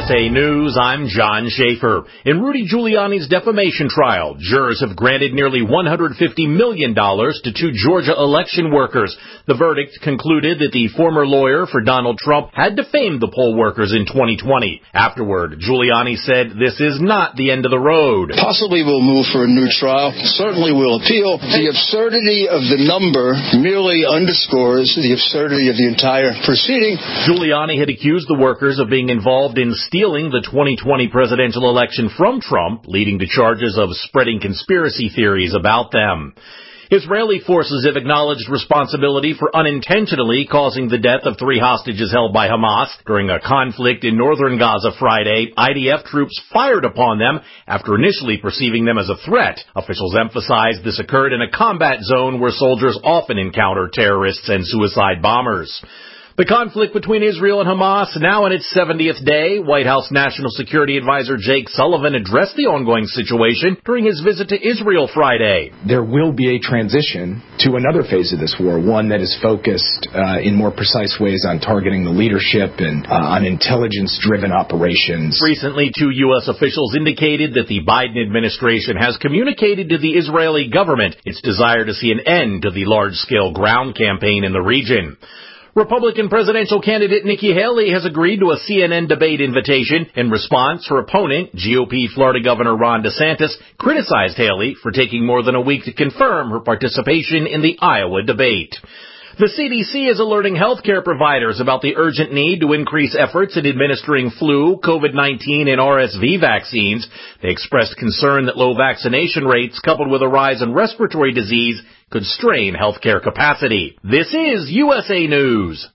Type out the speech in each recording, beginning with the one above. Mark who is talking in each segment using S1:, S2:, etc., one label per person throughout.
S1: USA News, I'm John Schaefer. In Rudy Giuliani's defamation trial, jurors have granted nearly $150 million to two Georgia election workers. The verdict concluded that the former lawyer for Donald Trump had defamed the poll workers in 2020. Afterward, Giuliani said this is not the end of the road.
S2: Possibly we'll move for a new trial. Certainly we'll appeal. The absurdity of the number merely underscores the absurdity of the entire proceeding.
S1: Giuliani had accused the workers of being involved in stealing the 2020 presidential election from Trump, leading to charges of spreading conspiracy theories about them. Israeli forces have acknowledged responsibility for unintentionally causing the death of 3 hostages held by Hamas. During a conflict in northern Gaza Friday, IDF troops fired upon them after initially perceiving them as a threat. Officials emphasized this occurred in a combat zone where soldiers often encounter terrorists and suicide bombers. The conflict between Israel and Hamas now in its 70th day. White House National Security Advisor Jake Sullivan addressed the ongoing situation during his visit to Israel Friday.
S3: There will be a transition to another phase of this war, one that is focused in more precise ways on targeting the leadership and on intelligence-driven operations.
S1: Recently, 2 U.S. officials indicated that the Biden administration has communicated to the Israeli government its desire to see an end to the large-scale ground campaign in the region. Republican presidential candidate Nikki Haley has agreed to a CNN debate invitation. In response, her opponent, GOP Florida Governor Ron DeSantis, criticized Haley for taking more than a week to confirm her participation in the Iowa debate. The CDC is alerting healthcare providers about the urgent need to increase efforts in administering flu, COVID-19, and RSV vaccines. They expressed concern that low vaccination rates, coupled with a rise in respiratory disease, could strain healthcare capacity. This is USA News.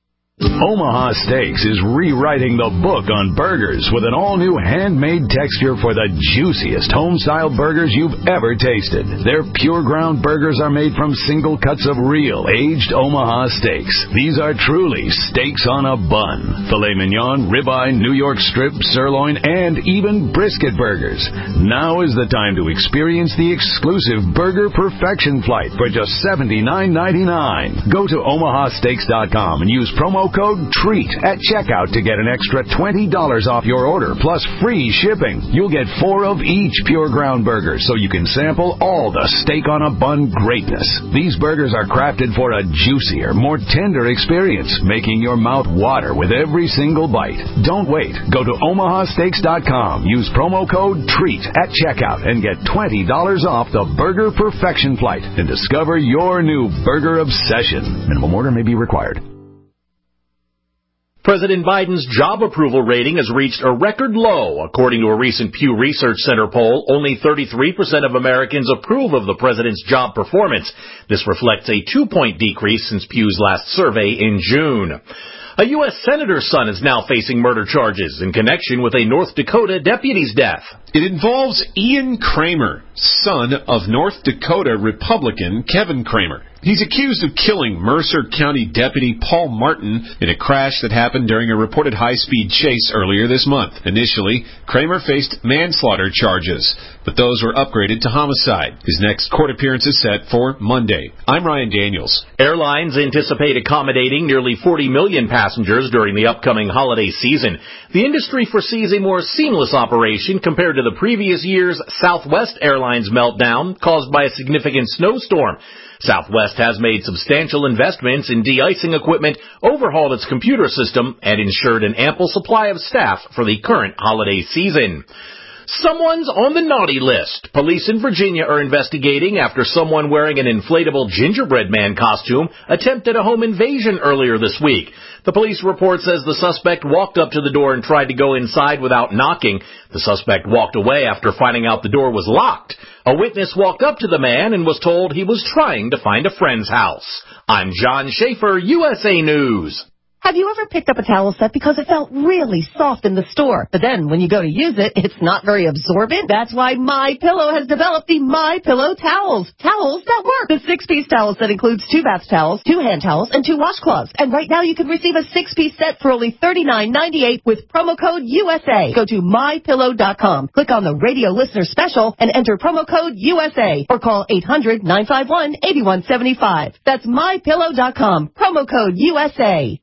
S4: Omaha Steaks is rewriting the book on burgers with an all-new handmade texture for the juiciest home-style burgers you've ever tasted. Their pure ground burgers are made from single cuts of real, aged Omaha steaks. These are truly steaks on a bun. Filet mignon, ribeye, New York strip, sirloin, and even brisket burgers. Now is the time to experience the exclusive Burger Perfection Flight for just $79.99. Go to omahasteaks.com and use promo code TREAT at checkout to get an extra $20 off your order, plus free shipping. You'll get 4 of each pure ground burger, so you can sample all the steak on a bun greatness. These burgers are crafted for a juicier, more tender experience, making your mouth water with every single bite. Don't wait. Go to omahasteaks.com. Use promo code TREAT at checkout and get $20 off the Burger Perfection Flight and discover your new burger obsession. Minimum order may be required.
S1: President Biden's job approval rating has reached a record low. According to a recent Pew Research Center poll, only 33% of Americans approve of the president's job performance. This reflects a 2-point decrease since Pew's last survey in June. A U.S. senator's son is now facing murder charges in connection with a North Dakota deputy's death.
S5: It involves Ian Kramer, son of North Dakota Republican Kevin Kramer. He's accused of killing Mercer County Deputy Paul Martin in a crash that happened during a reported high-speed chase earlier this month. Initially, Kramer faced manslaughter charges, but those were upgraded to homicide. His next court appearance is set for Monday. I'm Ryan Daniels.
S1: Airlines anticipate accommodating nearly 40 million passengers during the upcoming holiday season. The industry foresees a more seamless operation compared to the previous year's Southwest Airlines meltdown caused by a significant snowstorm. Southwest has made substantial investments in de-icing equipment, overhauled its computer system, and ensured an ample supply of staff for the current holiday season. Someone's on the naughty list. Police in Virginia are investigating after someone wearing an inflatable gingerbread man costume attempted a home invasion earlier this week. The police report says the suspect walked up to the door and tried to go inside without knocking. The suspect walked away after finding out the door was locked. A witness walked up to the man and was told he was trying to find a friend's house. I'm John Schaefer, USA News.
S6: Have you ever picked up a towel set because it felt really soft in the store, but then when you go to use it, it's not very absorbent? That's why MyPillow has developed the MyPillow towels. Towels that work. The 6-piece towel set includes 2 bath towels, 2 hand towels, and 2 washcloths. And right now you can receive a 6-piece set for only $39.98 with promo code USA. Go to MyPillow.com, click on the radio listener special, and enter promo code USA, or call 800-951-8175. That's MyPillow.com, promo code USA.